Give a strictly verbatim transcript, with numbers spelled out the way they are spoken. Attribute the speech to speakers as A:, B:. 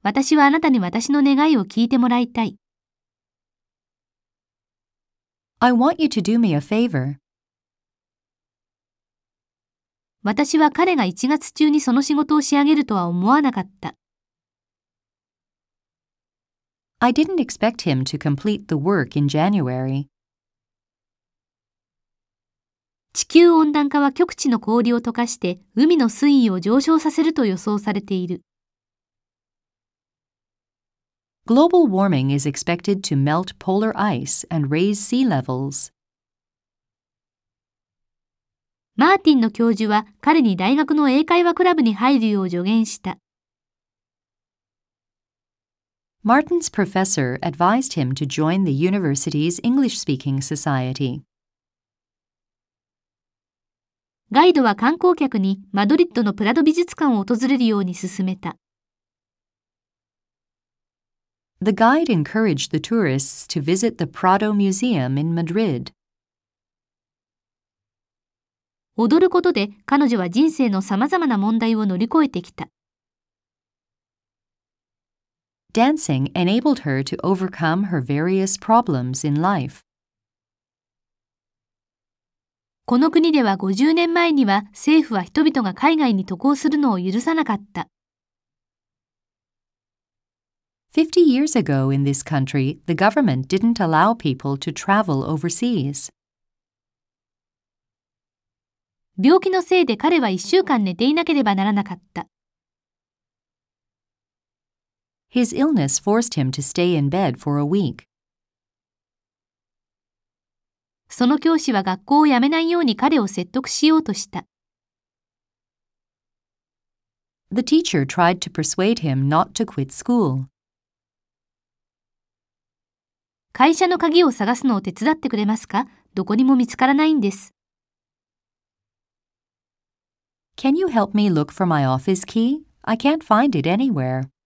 A: 私はあなたに私の願いを聞いてもらいたい。
B: I want you to do me a favor.
A: 私は彼がいちがつ中にその仕事を仕上げるとは思わなかった。
B: I didn't expect him to complete the work in January.
A: 地球温暖化は極地の氷を溶かして海の水位を上昇させると予想されている。
B: Global warming is expected to melt polar ice and raise sea levels.
A: マーティンの教授は彼に大学の英会話クラブに入るよう助言した。
B: Martin's professor advised him to join the university's English-speaking society.
A: ガイドは観光客にマドリッドのプラド美術館を訪れるように勧めた。
B: The guide encouraged the tourists to visit the Prado Museum in Madrid.
A: 踊ることで彼女は人生のさまざまな問題を乗り越えてきた。
B: Dancing enabled her to overcome her various problems in life.
A: この国ではごじゅうねんまえには政府は人々が海外に渡航するのを許さなかった。
B: Fifty years ago in this country, the government didn't allow people to travel overseas.
A: 病気のせいで彼はいっしゅうかん寝ていなければならなかった。
B: His illness forced him to stay in bed for a week.
A: その教師は学校を辞めないように彼を説得しようとした。
B: The teacher tried to persuade him not to quit school.
A: 会社の鍵を探すのを手伝ってくれますか？どこにも見つからないんです。
B: Can you help me look for my office key? I can't find it anywhere.